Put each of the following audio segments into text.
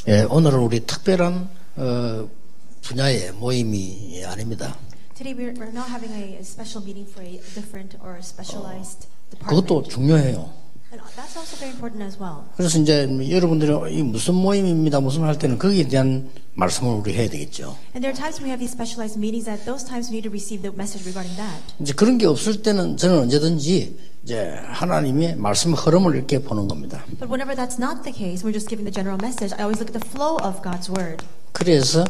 예, 오늘은 우리 특별한 분야의 모임이 아닙니다. Today we're not having a special meeting for a different or specialized 그것도 department. 중요해요. And that's also very important as well. 그래서 이제 여러분들이 이 무슨 모임입니다, 무슨 할 때는 거기에 대한 말씀을 우리 해야 되겠죠. And there are times when we have these specialized meetings. At those times we need to receive the message regarding that. 이제 그런 게 없을 때는 저는 언제든지 이제 하나님의 말씀 흐름을 이렇게 보는 겁니다. But whenever that's not the case, we're just giving the general message. I always look at the flow of God's word. 그래서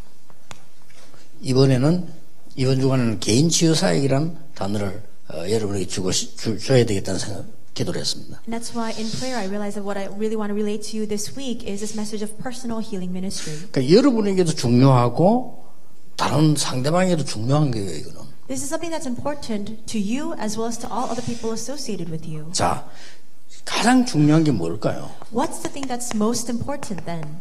이번 주간에는 개인 치유 사역이란 단어를 여러분에게 줘야 되겠다는 생각. 기도를 했습니다. And that's why in prayer I realized that what I really want to relate to you this week is this message of personal healing ministry. 그러니까 여러분에게도 중요하고 다른 상대방에게도 중요한 거예요, 이거는. This is something that's important to you as well as to all other people associated with you. 자, 가장 중요한 게 뭘까요? What's the thing that's most important then?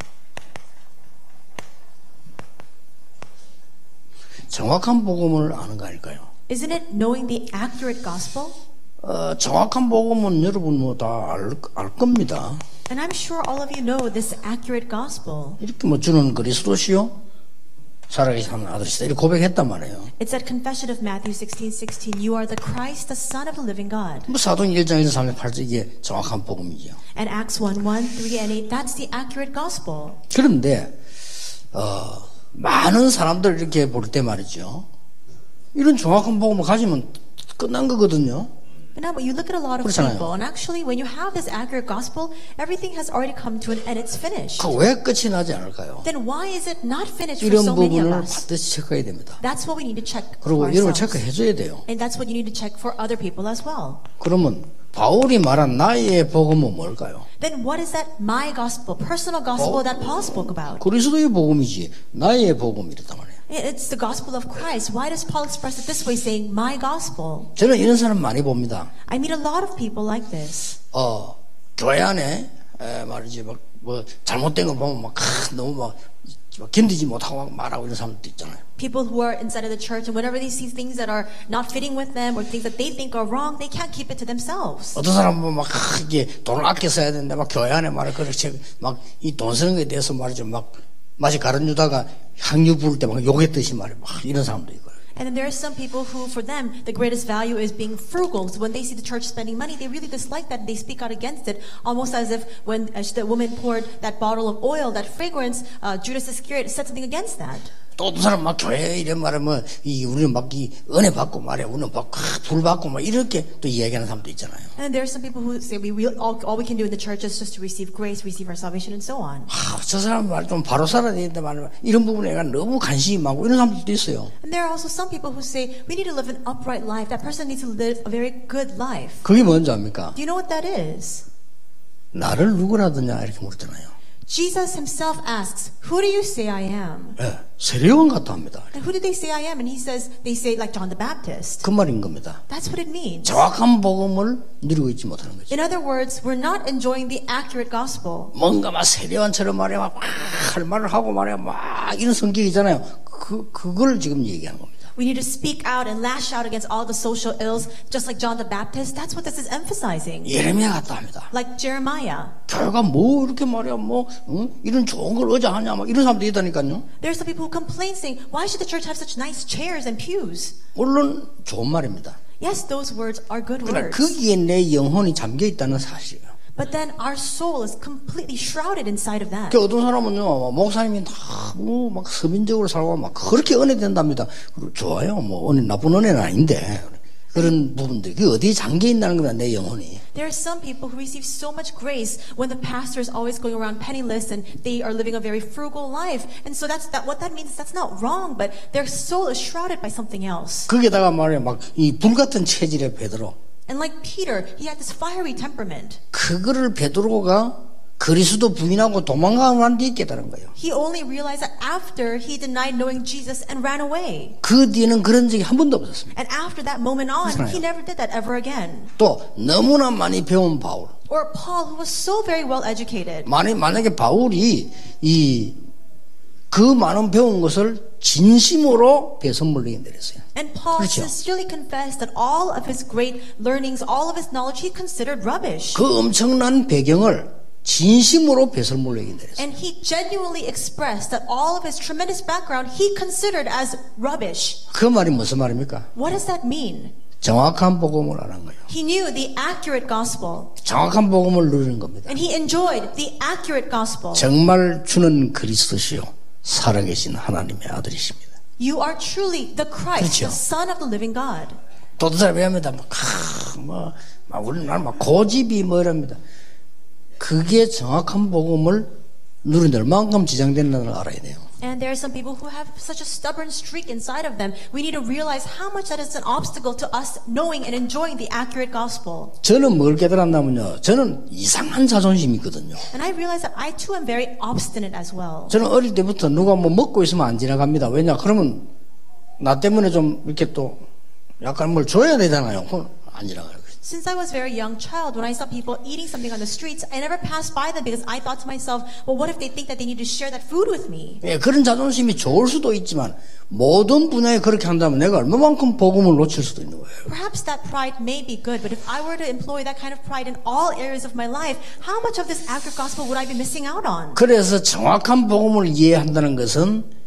정확한 복음을 아는 거 아닐까요? Isn't it knowing the accurate gospel? 정확한 복음은 여러분 뭐 다 알 겁니다. And I'm sure all of you know this accurate gospel. 이렇게 뭐 주는 그리스도시요, 살아계신 아들이시다 이렇게 고백했단 말이에요. It's that confession of Matthew 16:16. You are the Christ, the Son of the living God. 뭐 사도행 1장 1절 3절 8절 이게 정확한 복음이죠. And Acts 1:1, 3, and 8. That's the accurate gospel. 그런데 많은 사람들 이렇게 볼 때 말이죠. 이런 정확한 복음을 가지면 끝난 거거든요. But now, you look at a lot of 그렇잖아요. people, and actually, when you have this accurate gospel, everything has already come to an end. It's finished. 그 왜 끝이 나지 않을까요? Then why is it not finished for 이런 so many of 부분을 us? 반드시 체크해야 됩니다. That's what we need to check 그리고 for 여러분 ourselves. 체크해줘야 돼요. And that's what you need to check for other people as well. 그러면 바울이 말한 나의 복음은 뭘까요? Then what is that my gospel, personal gospel that Paul spoke about? 그리스도의 복음이지 나의 복음이랬단 말이에요. It's the gospel of Christ. Why does Paul express it this way, saying my gospel? 저는 이런 사람 많이 봅니다. I meet a lot of people like this. 교회 안에 말이지 뭐 잘못된 거 보면 막 너무 막 견디지 못하고 막 말하고 이런 사람도 있잖아요. People who are inside of the church, and whenever they see things that are not fitting with them or things that they think are wrong, they can't keep it to themselves. 어떤 사람은 막 이게 돈을 아껴 써야 되는데 막 교회 안에 말을 그렇게 막 이 돈 쓰는 거에 대해서 말이죠 막 마치 가르뉴다가 향유 부을 때 막 욕했듯이 말이야 막 이런 사람도 있고요. And then there are some people who, for them, the greatest value is being frugal. So when they see the church spending money, they really dislike that and they speak out against it, almost as if when the woman poured that bottle of oil, that fragrance, Judas Iscariot said something against that. 또 어떤 사람 막 교회 이런 말하면 우리는 막 이 은혜 받고 말이야 우리는 막 불 받고 막 이렇게 또 이야기하는 사람도 있잖아요. And there are some people who say all we can do in the church is just to receive grace, receive our salvation, and so on. 저 사람 말 좀 바로 살아야 되는데 말이야 이런 부분에 내가 너무 관심이 많고 이런 사람들도 있어요. And there are also some people who say we need to live an upright life. That person needs to live a very good life. 그게 뭔지 압니까? Do you know what that is? 나를 누구라 하느냐 이렇게 물었잖아요. Jesus himself asks, "Who do you say I am?" 예, 세례요한 같다 합니다. And who do they say I am? And they say like John the Baptist. 그 말인 겁니다. That's what it means. 정확한 복음을 누리고 있지 못하는 거죠. In other words, we're not enjoying the accurate gospel. 뭔가 막 세례요한처럼 말이야 막 할 말을 하고 말이야 막 이런 성격이잖아요. 그걸 지금 얘기하는 겁니다. We need to speak out and lash out against all the social ills, just like John the Baptist. That's what this is emphasizing. 예레미야 같다 합니다. Like Jeremiah. 교회가 뭐 이렇게 말이야 이런 좋은 걸 어자하냐 막 이런 사람들이 있다니까요. There are some people who complain saying, why should the church have such nice chairs and pews? 물론 좋은 말입니다. Yes, those words are good 그러나 words. 거기에 내 영혼이 잠겨 있다는 사실이에요. But then our soul is completely shrouded inside of that. 그 어떤 사람은요 목사님이 막 서민적으로 살고 막 그렇게 은혜 된답니다. 좋아요. 뭐 은혜 나쁜 은혜는 아닌데 그런 부분들 그 어디에 잠겨 있다는 겁니다. 내 영혼이. There are some people who receive so much grace when the pastor is always going around penniless and they are living a very frugal life. And so what that means is that's not wrong, but their soul is shrouded by something else. 거기다가 말이야 막 이 불같은 체질의 베드로. And like Peter, he had this fiery temperament. 그거를 베드로가 그리스도 부인하고 도망가는 데 있겠다는 거예요. He only realized that after he denied knowing Jesus and ran away. 그 뒤에는 그런 적이 한 번도 없었습니다. And after that moment on, 그렇잖아요. he never did that ever again. 또 너무나 많이 배운 바울. Or Paul, who was so very well educated. 만약에 바울이 그 많은 배운 것을 진심으로 배선물리게 내렸어요. And Paul 그렇죠. sincerely confessed that all of his great learnings, all of his knowledge, he considered rubbish. 그 엄청난 배경을 진심으로 배설물로 얘기했어요. And he genuinely expressed that all of his tremendous background he considered as rubbish. 그 말이 무슨 말입니까? What does that mean? 정확한 복음을 아는 거예요. He knew the accurate gospel. 정확한 복음을 누리는 겁니다. And he enjoyed the accurate gospel. 정말 주는 그리스도시요 살아계신 하나님의 아들이십니다. You are truly the Christ, 그렇죠. the Son of the living God. 또 사람이 합니다. 우리나라 고집이 뭐랍니다. 그게 정확한 복음을 누리는 얼만큼 지장되는 걸 알아야 돼요. And there are some people who have such a stubborn streak inside of them. We need to realize how much that is an obstacle to us knowing and enjoying the accurate gospel. 저는 뭘 깨달았냐면요. 저는 이상한 자존심이 있거든요. And I realize that I too am very obstinate as well. 저는 어릴 때부터 누가 뭐 먹고 있으면 안 지나갑니다. 왜냐? 그러면 나 때문에 좀 이렇게 또 약간 뭘 줘야 되잖아요. 그건 안 지나가요. Since I was a very young child, when I saw people eating something on the streets, I never passed by them because I thought to myself, well, what if they think that they need to share that food with me? 예, 그런 자존심이 좋을 수도 있지만 모든 분야에 그렇게 한다면 내가 얼마만큼 복음을 놓칠 수도 있는 거예요. Perhaps that pride may be good, but if I were to employ that kind of pride in all areas of my life, how much of this accurate gospel would I be missing out on? 그래서 정확한 복음을 이해한다는 것은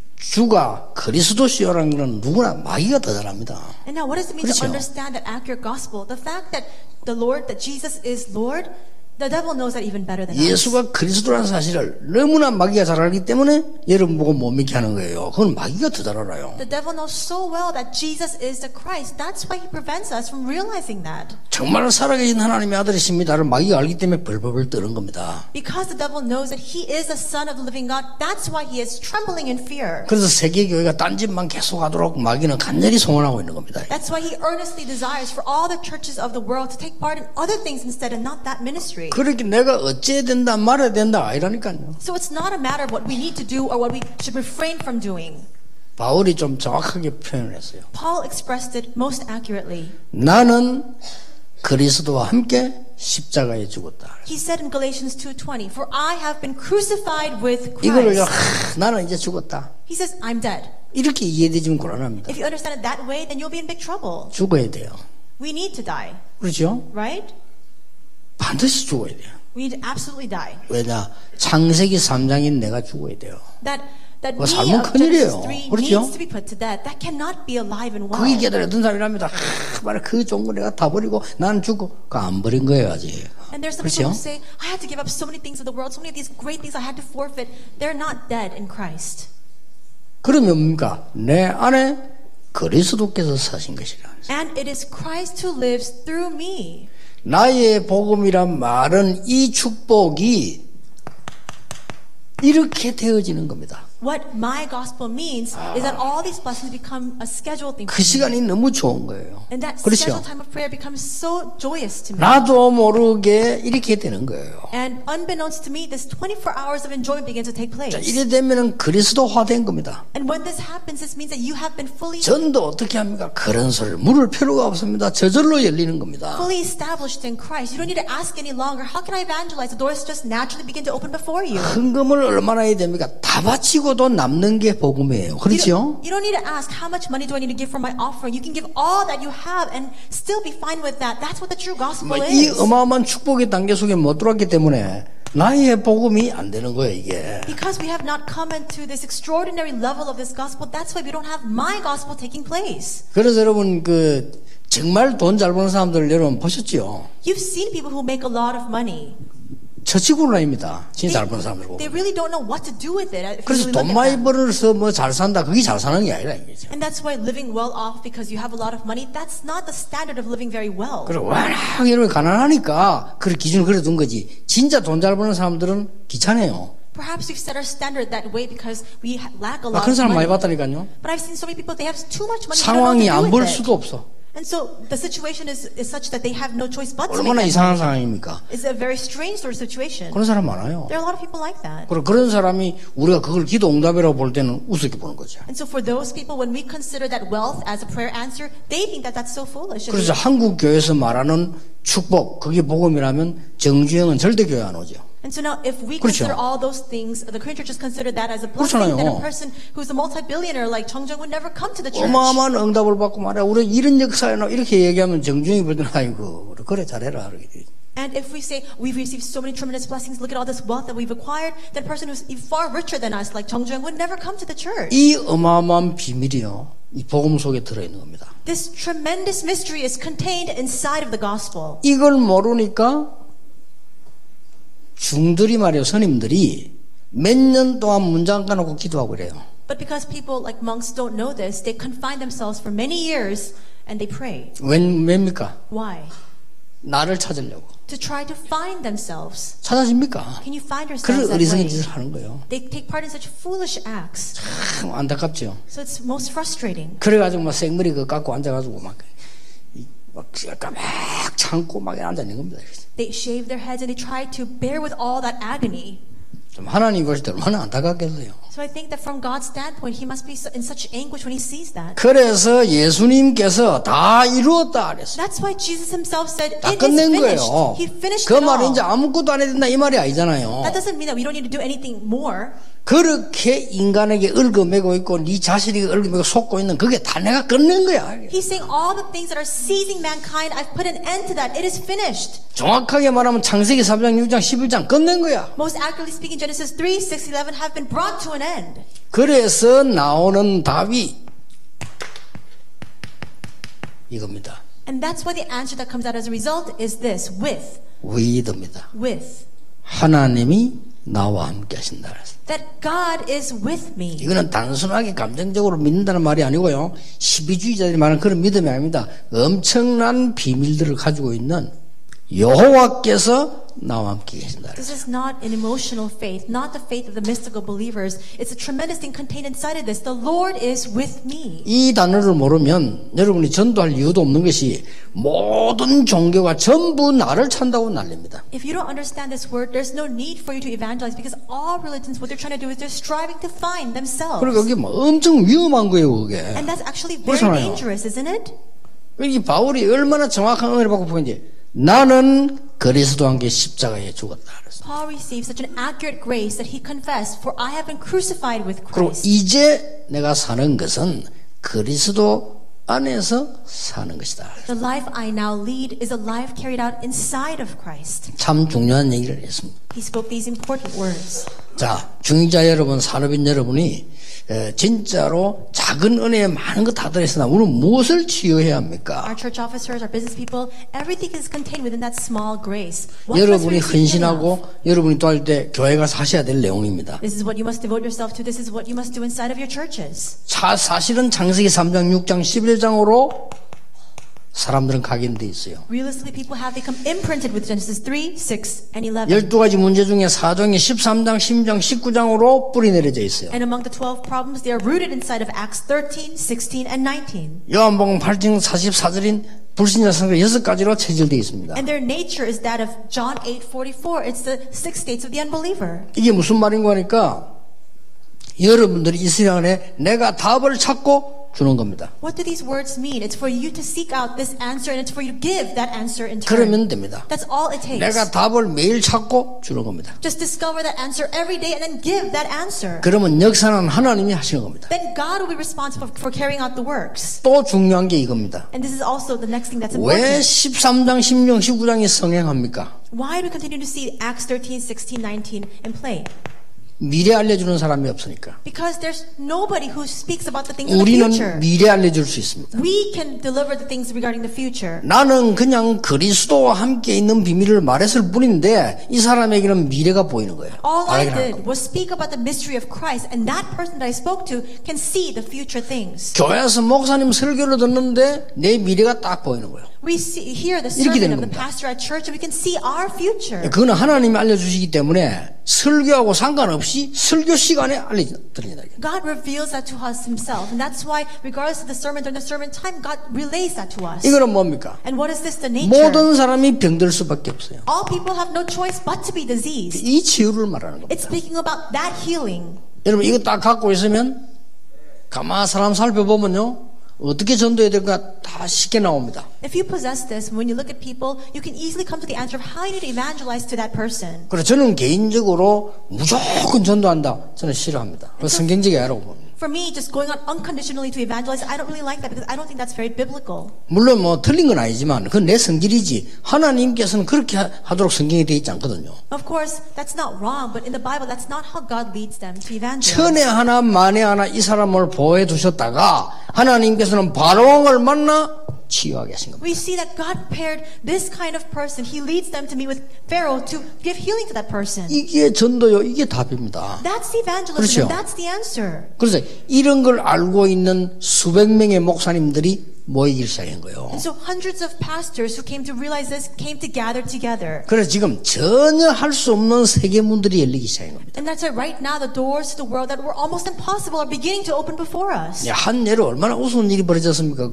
주가 그리스도시요라는 것은 누구나 마귀가 더 잘합니다. And now what does it mean 그렇죠. to understand that accurate gospel? The fact that the Lord, that Jesus is Lord, the devil knows that even better than us. 예수가 그리스도라는 사실을 너무나 마귀가 잘 알기 때문에 여러분 보고 못 믿게 하는 거예요. 그건 마귀가 더 잘 알아요. The devil knows so well that Jesus is the Christ. That's why he prevents us from realizing that. 정말 살아계신 하나님의 아들이십니다를 마귀가 알기 때문에 벌벌벌 떠는 겁니다. Because the devil knows that he is the Son of the living God, that's why he is trembling in fear. 그래서 세계교회가 딴 짓만 계속하도록 마귀는 간절히 소원하고 있는 겁니다. That's why he earnestly desires for all the churches of the world to take part in other things instead and not that ministry. 그렇게 내가 어째야 된다 말해야 된다 아니라니까요. So it's not a matter of what we need to do or what we should refrain from doing. 바울이 좀 정확하게 표현을 했어요. Paul expressed it most accurately. 나는 그리스도와 함께 십자가에 죽었다. He said in Galatians 2:20, "For I have been crucified with 이거를 Christ." 나는 이제 죽었다. He says, "I'm dead." 이렇게 이해되지면 곤란합니다. If you understand it that way, then you'll be in big trouble. 죽어야 돼요. We need to die, 그렇죠? right? 반드시 죽어야 돼요. We need to absolutely die. 왜냐? 창세기 3장인 내가 죽어야 돼요. That 그거 me 삶은 of Genesis 큰일이에요. 3 그렇죠? needs to be put to death. That cannot be alive and well. 그게 깨달았던 사람이랍니다. 말해 그 좋은 거 내가 다 버리고 나는 죽고 그거 안 버린 거예요 아직. And there's some people 그렇죠? who say, I had to give up so many things of the world, so many of these great things I had to forfeit. They're not dead in Christ. 그러면 뭡니까? 내 안에 그리스도께서 사신 것이라. And it is Christ who lives through me. 나의 복음이란 말은 이 축복이 이렇게 되어지는 겁니다. What my gospel means is that all these blessings become a scheduled thing 그 for me. 시간이 너무 좋은 거예요. And that 그렇죠? scheduled time of prayer becomes so joyous to me. 나도 모르게 이렇게 되는 거예요. And unbeknownst to me, this 24 hours of enjoyment begins to take place. 자, 이래 되면은 그리스도화된 겁니다. And when this happens, this means that you have been fully 전도 어떻게 합니까? 그런 소리를 물을 필요가 없습니다. 저절로 열리는 겁니다. fully established in Christ. You don't need to ask any longer, how can I evangelize? The doors just naturally begin to open before you. 헌금을 얼마나 해야 됩니까? 다 바치고도 남는 게 복음이에요. 그렇죠? You don't need to ask, how much money do I need to give for my offering? You can give all that you have and still be fine with that. That's what the true gospel 이 is. 어마어마한 축복의 단계 속에 못 들어왔기 때문에 나의 복음이 안 되는 거예요, 이게. Because we have not come into this extraordinary level of this gospel, that's why we don't have my gospel taking place. 그래서 여러분 정말 돈 잘 버는 사람들을 여러분 보셨죠? You've seen people who make a lot of money. 처치곤란입니다. 진짜 잘 버는 사람들 보고. They really don't know what to do with it. if you 그래서 really 돈 look at 많이 them. 벌어서 뭐 잘 산다. 그게 잘 사는 게 아니라 이거죠. And that's why living well off because you have a lot of money, that's not the standard of living very well. 그리고 워낙 여러분 가난하니까 그 기준을 그래 둔 거지. 진짜 돈 잘 버는 사람들은 귀찮아요. Perhaps we've set our standard that way because we lack a lot 그런 of 사람 많이 money. 봤다니까요. But I've seen so many people, they have too much money. They don't know 상황이 안 what to do 벌 with 수도 it. 없어. And so the situation is such that they have no choice but to 얼마나 make that 이상한 money. 상황입니까? It's a very strange sort of situation. 그런 사람 많아요. There are a lot of people like that. 그리고 그런 사람이 우리가 그걸 기도 응답이라고 볼 때는 우습게 보는 거죠. And so for those people, when we consider that wealth as a prayer answer, they think that that's so foolish. 그래서 한국 교회에서 말하는 축복, 그게 복음이라면 정주영은 절대 교회 안 오죠. And so now, if we 그렇죠. consider all those things, the Korean churches consider that as a blessing, 그렇잖아요. then a person who's a multi-billionaire like Chung Jung would never come to the church. 어마어마한 응답을 받고 말이야. 우리 이런 역사에 나 이렇게 얘기하면 정중히 보더니 아이고 그래 잘해라. And if we say we've received so many tremendous blessings, look at all this wealth that we've acquired, then a person who's far richer than us, like Chung Jung, would never come to the church. 이 어마어마한 비밀이요, 이 복음 속에 들어있는 겁니다. This tremendous mystery is contained inside of the gospel. 이걸 모르니까 중들이 말이에요, 스님들이 몇 년 동안 문장 까놓고 기도하고 그래요. But because people like monks don't know this, they confine themselves for many years and they pray. 왜입니까? Why? 나를 찾으려고. To try to find themselves. 찾아집니까? Can you find yourselves 그런 that 어리석은 way? 짓을 하는 거예요. They take part in such foolish acts. 참 안타깝죠. So it's most frustrating. 그래가지고 막 생머리 그 깎고 앉아가지고 막 참고 막 앉아 있는 겁니다. They shave their heads and they try to bear with all that agony. 좀 하나님 보실 때 얼마나 안타깝겠어요. So I think that from God's standpoint, He must be in such anguish when He sees that. 그래서 예수님께서 다 이루었다 그랬어요. That's why Jesus Himself said, 다 "It is 끝낸 finished." 거예요. He finished 그 it all. 말은 이제 아무것도 안 해야 된다 이 말이 아니잖아요. That doesn't mean that we don't need to do anything more. 그렇게 인간에게 얽어매고 있고 네 자신에게 얽어매고 속고 있는 그게 다 내가 끝낸 거야. He's saying all the things that are seizing mankind, I've put an end to that. It is finished. 정확하게 말하면 창세기 3장, 6장, 11장 끝낸 거야. Most accurately speaking, Genesis 3, 6, 11 have been brought to an end. 그래서 나오는 답이 이겁니다. And that's why the answer that comes out as a result is this, 위드입니다. with. 하나님이 나와 함께 하신다. That God is with me. 이거는 단순하게 감정적으로 믿는다는 말이 아니고요. 시비주의자들이 말하는 그런 믿음이 아닙니다. 엄청난 비밀들을 가지고 있는 여호와께서 나와 함께 계신다. This is not an emotional faith, not the faith of the mystical believers. It's a tremendous thing contained inside of this. The Lord is with me. 이 단어를 모르면 여러분이 전도할 이유도 없는 것이 모든 종교가 전부 나를 찬다고 난립니다. If you don't understand this word, there's no need for you to evangelize because all religions, what they're trying to do is they're striving to find themselves. 그리고 그게 뭐 엄청 위험한 거예요, 그게. And that's actually very 그렇잖아요. dangerous, isn't it? 이 바울이 얼마나 정확한 은혜를 받고 보는지 나는 그리스도와 함께 십자가에 죽었다 그랬어요. Paul received such an accurate grace that he confessed, for I have been crucified with 그리고 Christ. 이제 내가 사는 것은 그리스도 안에서 사는 것이다. The life I now lead is a life carried out inside of Christ. 참 중요한 얘기를 했습니다. He spoke these important words. 자, 중직자 여러분, 산업인 여러분이 진짜로 작은 은혜에 많은 거 다 들어있으나 우리는 무엇을 취해야 합니까? Our church officers, our business people, everything is contained within that small grace. What must we 여러분이 receive 헌신하고 enough? 여러분이 또 할 때 교회가 사셔야 될 내용입니다. This is what you must devote yourself to. This is what you must do inside of your churches. 사실은 창세기 3장, 6장, 11장으로 사람들은 각인돼 있어요. Realistically, people have become imprinted with Genesis 3, 6, and 11. 12가지 문제 중에 4종이 13장, 16장, 19장으로 뿌리 내려져 있어요. And among the 12 problems, they are rooted inside of Acts 13, 16, and 19. 요한복음 8장 44절인 불신자 성경 6가지로 체질되어 있습니다. And their nature is that of John 8:44. It's the 6 states of the unbeliever. 이게 무슨 말인가 하니까 여러분들이 이 시간에 내가 답을 찾고 주는 겁니다. What do these words mean? It's for you to seek out this answer and it's for you to give that answer in turn. 그러면 됩니다. That's all it takes. 내가 답을 매일 찾고 주는 겁니다. Just discover that answer every day and then give that answer. 그러면 역사는 하나님이 하시는 겁니다. Then God will be responsible for carrying out the works. 또 중요한 게 이겁니다. And this is also the next thing that's 왜 important. 13장, 16장, 19장이 성행합니까? Why do we continue to see Acts 13, 16, 19 in play? 미래 알려주는 사람이 없으니까. Because there's nobody who speaks about the things of the 우리는 future. 미래 알려줄 수 있습니다. We can deliver the things regarding the future. 나는 그냥 그리스도와 함께 있는 비밀을 말했을 뿐인데 이 사람에게는 미래가 보이는 거예요. All I 발견하는 did 겁니다. was speak about the mystery of Christ, and that person that I spoke to can see the future things. 교회에서 목사님 설교를 듣는데 내 미래가 딱 보이는 거예요. We hear the 이렇게 sermon 되는 of the 겁니다. pastor at church, and we can see our future. 그거는 하나님이 알려주시기 때문에 설교하고 상관없이 설교 시간에 알려드립니다. God reveals that to us Himself, and that's why, regardless of the sermon during the sermon time, God relays that to us. 이거는 뭡니까? And what is this? The nature. 모든 사람이 병들 수밖에 없어요. All people have no choice but to be diseased. 이 치유를 말하는 겁니다. It's speaking about that healing. 여러분 이거 딱 갖고 있으면 가만 사람 살펴보면요 어떻게 전도해야 될까 다 쉽게 나옵니다. If you possess this, when you look at people, you can easily come to the answer of how you need to evangelize to that person. 그래서 저는 개인적으로 무조건 전도한다 저는 싫어합니다. 그 성경적이 아니라고 봅니다. For me, just going out unconditionally to evangelize, I don't really like that because I don't think that's very biblical. 물론 뭐 틀린 건 아니지만 그건 내 성질이지 하나님께서는 그렇게 하도록 성경에 되어 있지 않거든요. Of course, that's not wrong, but in the Bible, that's not how God leads them to evangelize. 천에 하나 만에 하나 이 사람을 보호해 두셨다가 하나님께서는 바로왕을 만나 치유하게 하신 겁니다. We see that God paired this kind of person. He leads them to meet with Pharaoh to give healing to that person. 이게 전도요. 이게 답입니다. That's the evangelism. 그렇죠. And that's the answer. 그래서 이런 걸 알고 있는 수백 명의 목사님들이 모이기 시작한 거예요. And so hundreds of pastors who came to realize this came to gather together. 그래서 지금 전혀 할 수 없는 세계문들이 열리기 시작한 겁니다. And that's why right now the doors to the world that were almost impossible are beginning to open before us. 한 예로 얼마나 우스운 일이 벌어졌습니까?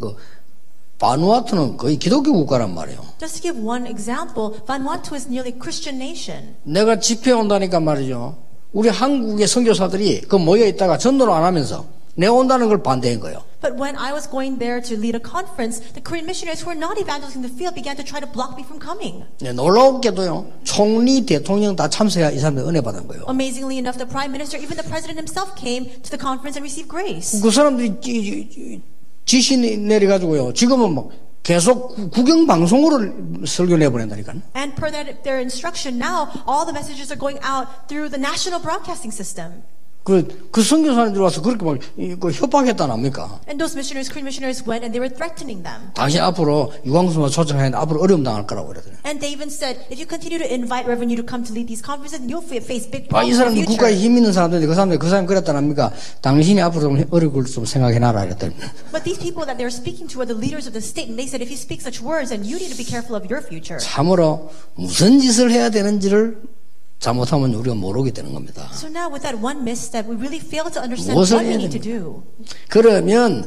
바누아투는 거의 기독교 국가란 말이에요. Just to give one example, Vanuatu is nearly a Christian nation. 내가 집회 온다니까 말이죠. 우리 한국의 선교사들이 그 모여 있다가 전도를 안 하면서 내가 온다는 걸 반대한 거예요. But when I was going there to lead a conference, the Korean missionaries who were not evangelizing the field began to try to block me from coming. 놀라웠게도요. 총리, 대통령 다 참석해 이 사람들 은혜 받은 거예요. Amazingly enough, the prime minister, even the president himself came to the conference and received grace. 그 사람들이 지시 내려가지고요. 지금은 막 계속 국영 방송으로 설교 내보낸다니까. And per their instruction, now all the messages are going out through the national broadcasting system. 그 선교사님들 와서 그렇게 막 협박했다는 압니까? And those missionaries, Korean missionaries went and they were threatening them. 당신 앞으로 유광수만 초청하는데 앞으로 어려움 당할 거라고 그러더니. And they even said, if you continue to invite Reverend Yu to come to lead these conferences, you'll face big 이 problems in 사람들 the 국가에 future. 힘 있는 사람들인데 그 사람이 그랬다는 압니까? 당신이 앞으로 어려울 걸 좀 생각해놔라 그랬더니. But these people that they were speaking to are the leaders of the state, and they said, if you speak such words, then you need to be careful of your future. 참으로 무슨 짓을 해야 되는지를 잘못하면 우리가 모르게 되는 겁니다. So now with that one misstep, we really fail to understand 무엇을 what we 해야 need to do. 그러면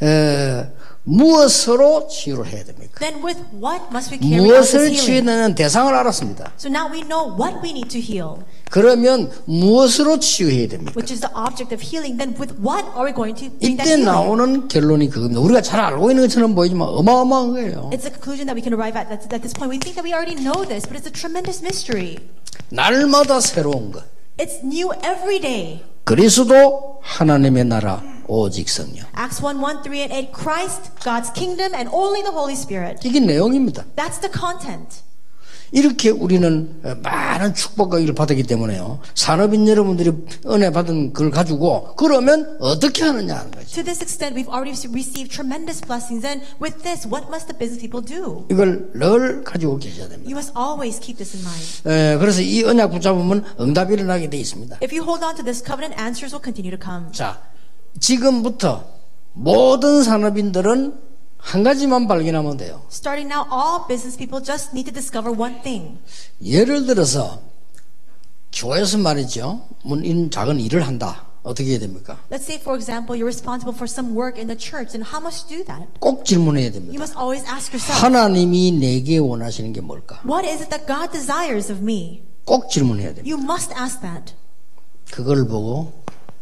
무엇으로 치유를 해야 됩니까? Then with what must we carry out this 무엇을 healing? 치유하는 대상을 알았습니다. So now we know what we need to heal, 그러면 무엇으로 치유해야 됩니까? which is the object of healing. Then with what are we going to bring that 이때 healing? 나오는 결론이 그겁니다. 우리가 잘 알고 있는 것처럼 보이지만 어마어마한 거예요. It's a conclusion that we can arrive at this point. We think that we already know this, but it's a tremendous mystery. 날마다 새로운 것. It's new every day. 그리스도 하나님의 나라 오직 성령. Acts 1:1, 3, and 8. Christ, God's kingdom, and only the Holy Spirit. 이게 내용입니다. That's the content. 이렇게 우리는 많은 축복과 일을 받았기 때문에요. 산업인 여러분들이 은혜 받은 걸 가지고 그러면 어떻게 하느냐 하는 거죠. To this extent, we've already received tremendous blessings. And with this, what must the business people do? 이걸 늘 가지고 계셔야 됩니다. You must always keep this in mind. 그래서 이 언약 붙잡으면 응답이 일어나게 돼 있습니다. If you hold on to this covenant, answers will continue to come. 자, 지금부터 모든 산업인들은 한 가지만 발견하면 돼요. Starting now, all business people just need to discover one thing. 예를 들어서 교회에서 말이죠. 이런 작은 일을 한다. 어떻게 해야 됩니까? Let's say, for example, you're responsible for some work in the church. And how must you do that? 꼭 질문해야 You 됩니다. must always ask yourself, 하나님이 내게 원하시는 게 뭘까? what is it that God desires of me? 꼭 질문해야 됩니다. You must ask that. 그걸 보고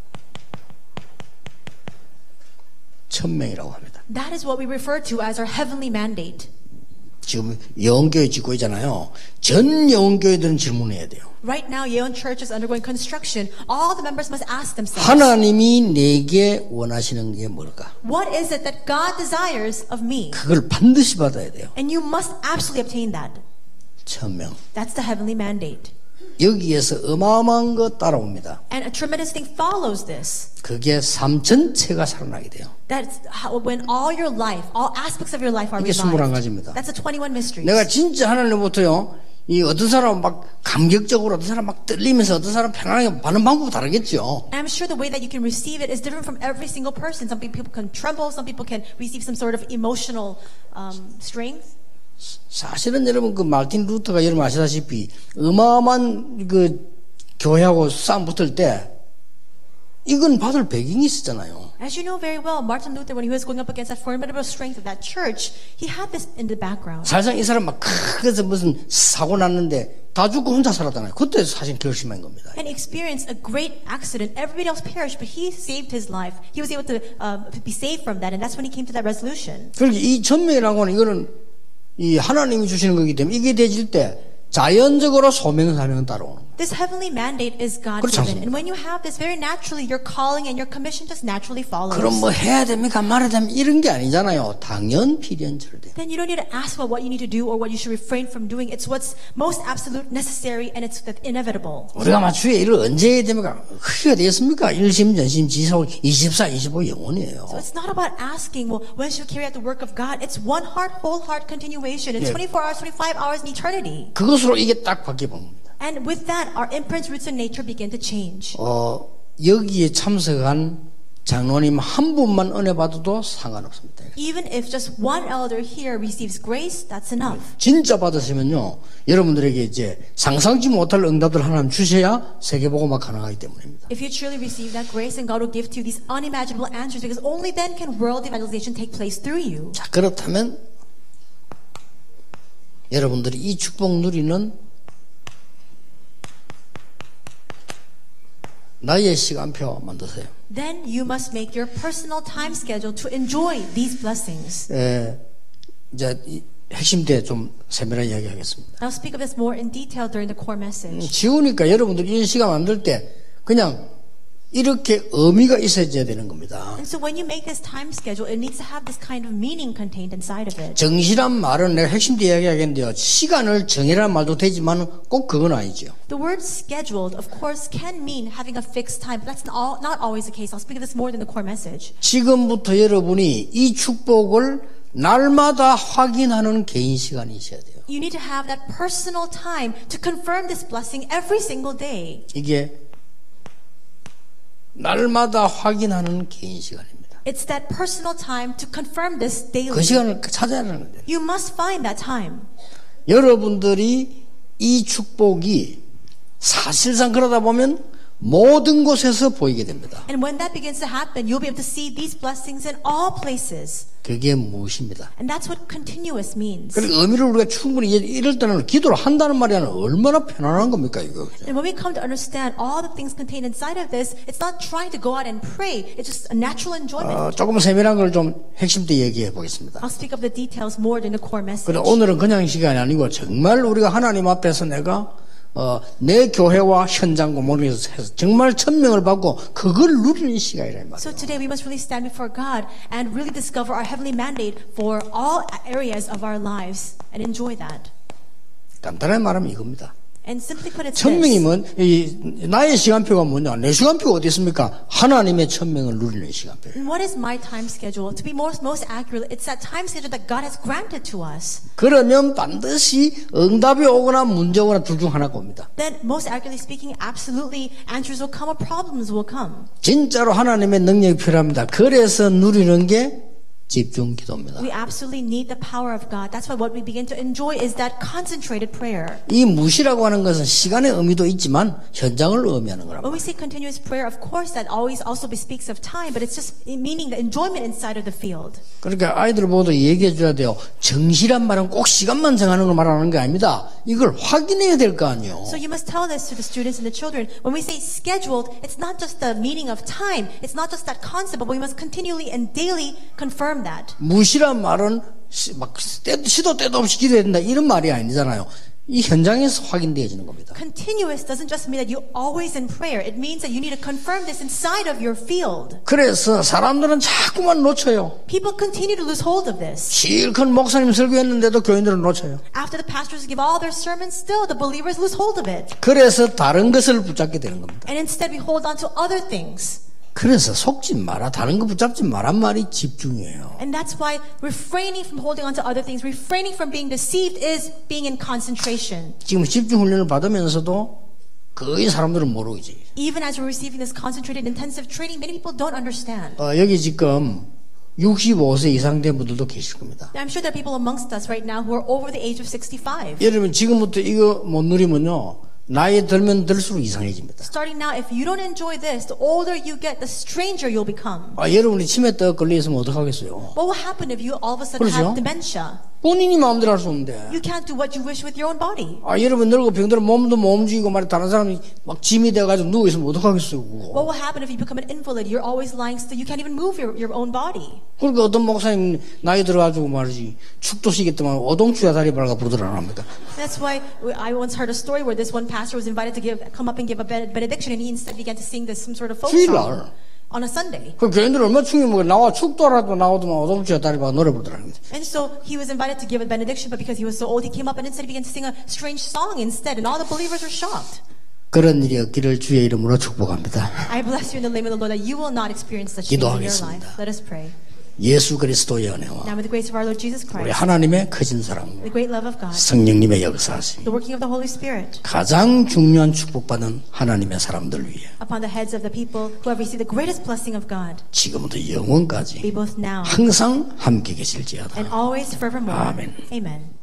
천명이라고 합니다. That is what we refer to as our heavenly mandate. 지금 영교회 짓고 있잖아요. 전 영교회들은 질문해야 돼요. Right now, Yeon Church is undergoing construction. All the members must ask themselves, 하나님이 내게 원하시는 게 뭘까? what is it that God desires of me? 그걸 반드시 받아야 돼요. And you must absolutely obtain that. 천명. That's the heavenly mandate. 여기에서 어마어마한 거 따라옵니다. And a tremendous thing follows this. 그게 삶 전체가 살아나게 돼요. That's how, when all your life, all aspects of your life are 이게 21 revived. 가지입니다. That's the 21 mysteries. 내가 진짜 하나님부터요. 이 어떤 사람은 막 감격적으로, 어떤 사람 막 떨리면서, 어떤 사람 편안하게 받는 방법이 다르겠죠. And I'm sure the way that you can receive it is different from every single person. Some people can tremble. Some people can receive some sort of emotional strength. 사실은 여러분 그 마틴 루터가 여러분 아시다시피 어마어마한 그 교회하고 싸움 붙을 때 이건 받을 배경이 있었잖아요. As you know very well, Martin Luther, when he was going up against that formidable strength of that church, he had this in the background. 사실상 이 사람 막 크게서 무슨 사고 났는데 다 죽고 혼자 살았잖아요. 그때 사실 결심한 겁니다. And he experienced a great accident. Everybody else perished, but he saved his life. He was able to be saved from that, and that's when he came to that resolution. 그러니까 이 천명이라고 하는 이거는 이 하나님이 주시는 거기 때문에 이게 되질 때 자연적으로 소명사명은 따라오는 거예요. This heavenly mandate is 그렇지 God-given. 않습니까? And when you have this, very naturally, your calling and your commission just naturally follows. 그럼 뭐 해야 됩니까 말아야 됩니까 이런 게 아니잖아요. 당연 필연절대. Then you don't need to ask about what you need to do or what you should refrain from doing. It's what's most absolute necessary and it's inevitable. 우리가 막 주의 일을 언제 해야 됩니까? 그게 되겠습니까? 일심, 전심, 지속, 24, 25 영원이에요. So it's not about asking, well, when should we carry out the work of God? It's one heart, whole heart continuation. It's Yeah. 24 hours, 25 hours in eternity. 그것으로 이게 딱 바뀌어 봅니다. And with that, our imprints, roots, and nature begin to change. 여기에 참석한 장로님 한 분만 은혜 받아도 상관없습니다. Even if just one elder here receives grace, that's enough. 진짜 받으시면요, 여러분들에게 이제 상상치 못할 응답들 하나님 주셔야 세계복음화 가능하기 때문입니다. If you truly receive that grace, and God will give to you these unimaginable answers, because only then can world evangelization take place through you. 자, 그렇다면 여러분들이 이 축복 누리는 나의 시간표 만드세요. Then you must make your personal time schedule to enjoy these blessings. 이제 핵심 때 좀 세밀하게 이야기하겠습니다. I'll speak of this more in detail during the core message. 지우니까 여러분들이 이런 시간 만들 때 그냥 이렇게 의미가 있어야 되는 겁니다. And so when you make this time schedule, it needs to have this kind of meaning contained inside of it. 정시란 말은 내가 핵심 때 이야기하겠는데요. 시간을 정해라는 말도 되지만 꼭 그건 아니죠. The word scheduled, of course, can mean having a fixed time, but that's not always the case. I'll speak of this more than the core message. 지금부터 여러분이 이 축복을 날마다 확인하는 개인 시간이 있어야 돼요. You need to have that personal time to confirm this blessing every single day. 이게 날마다 확인하는 개인 시간입니다. It's that personal time to confirm this daily. 그 시간을 찾아야 하는데 You must find that time. 여러분들이 이 축복이 사실상 그러다 보면 모든 곳에서 보이게 됩니다. And when that begins to happen, you'll be able to see these blessings in all places. 그게 무엇입니다? And that's what continuous means. 그러니까 의미를 우리가 충분히 이럴 때는 기도를 한다는 말이 아니라 얼마나 편안한 겁니까 이거. And when we come to understand all the things contained inside of this, it's not trying to go out and pray. It's just a natural enjoyment. 조금 세밀한 걸 좀 핵심 때 얘기해 보겠습니다. I'll speak of the details more in the core message. 그래 오늘은 그냥 시간이 아니고 정말 우리가 하나님 앞에서 내가 내 교회와 현장과 모르면서 해서 정말 천명을 받고 그걸 누리는 시간이란 말이에요. So today we must really stand before God and really discover our heavenly mandate for all areas of our lives and enjoy that. 간단하게 말하면 이겁니다. And simply put, it's 천명이면 이 나의 시간표가 뭐냐? 내 시간표가 어디 있습니까? 하나님의 천명을 누리는 시간표. And what is my time schedule? To be most accurate, it's that time schedule that God has granted to us. 그러면 반드시 응답이 오거나 문제 오거나 둘 중 하나가 옵니다. Then, most accurately speaking, absolutely answers will come or problems will come. 진짜로 하나님의 능력이 필요합니다. 그래서 누리는 게 집중 기도입니다. We absolutely need the power of God. That's why what we begin to enjoy is that concentrated prayer. 이 무시라고 하는 것은 시간의 의미도 있지만 현장을 의미하는 거랍니다. When we say continuous prayer, of course, that always also bespeaks of time, but it's just meaning the enjoyment inside of the field. 그러니까 아이들 보고도 얘기해 줘야 돼요. 정시란 말은 꼭 시간만 정하는 걸 말하는 게 아닙니다. 이걸 확인해야 될 거 아니에요. So you must tell this to the students and the children. When we say scheduled, it's not just the meaning of time. It's not just that concept, but we must continually and daily confirm that. 무시란 말은 막 시도 때도 없이 기도해야 된다 이런 말이 아니잖아요. 이 현장에서 확인되어지는 겁니다. Continuous doesn't just mean that you always in prayer. It means that you need to confirm this inside of your field. 그래서 사람들은 자꾸만 놓쳐요. People continue to lose hold of this. 실컷 목사님 설교했는데도 교인들은 놓쳐요. After the pastors give all their sermons, still the believers lose hold of it. 그래서 다른 것을 붙잡게 되는 겁니다. And instead we hold on to other things. 그래서 속지 마라, 다른 거 붙잡지 마란 말이 집중이에요. And that's why refraining from holding on to other things, refraining from being deceived is being in concentration. 지금 집중 훈련을 받으면서도 거의 사람들은 모르지. Even as we're receiving this concentrated intensive training, many people don't understand. 여기 지금 65세 이상 된 분들도 계실 겁니다. I'm sure there are people amongst us right now who are over the age of 65. 여러분 지금부터 이거 못 누리면요. 나이 들면 들수록 이상해집니다. Starting now, if you don't enjoy this, the older you get, the stranger you'll become. 여러분이 치매 떡 걸려 있으면 어떡하겠어요? What will happen if you all of a sudden 그렇죠? have dementia? 본인이 마음대로 할 수 없는데. You can't do what you wish with your own body. 아, 여러분 늙고 병들어 몸도 못 움직이고 말이야. 다른 사람이 막 짐이 돼가지고 누워있으면 어떡하겠어요, 그거. What will happen if you become an invalid? You're always lying still. You can't even move your own body. 그러니까 어떤 목사님 나이 들어가지고 말이지 축도시겠더만 오동추야 다리 발가 부르더라 안 합니까? That's why I once heard a story where this one pastor was invited to come up and give a benediction, and he instead began to sing some sort of folk 주일날. song on a Sunday. 그 교인들 얼마나 충격 먹어. 나와 축도라도 나오더만 오동추야 다리 발가 노래 부르더라. And so he was invited to give a benediction, but because he was so old, he came up and instead began to sing a strange song instead, and all the believers were shocked. 그런 일이 없기를 주의 이름으로 축복합니다. I bless you in the name of the Lord that you will not experience such things in your life. Let us pray. 예수 그리스도의 은혜와 Now with the grace of our Lord Jesus 우리 Christ, 하나님의 크신 사랑, the great love of God, 성령님의 역사하심, the working of the Holy Spirit, 가장 중요한 축복받은 하나님의 사람들 위해 upon the heads of the people who have received the greatest blessing of God, 지금부터 be 영원까지 both now 항상 함께 계실지어다. and always forevermore. 아멘. Amen.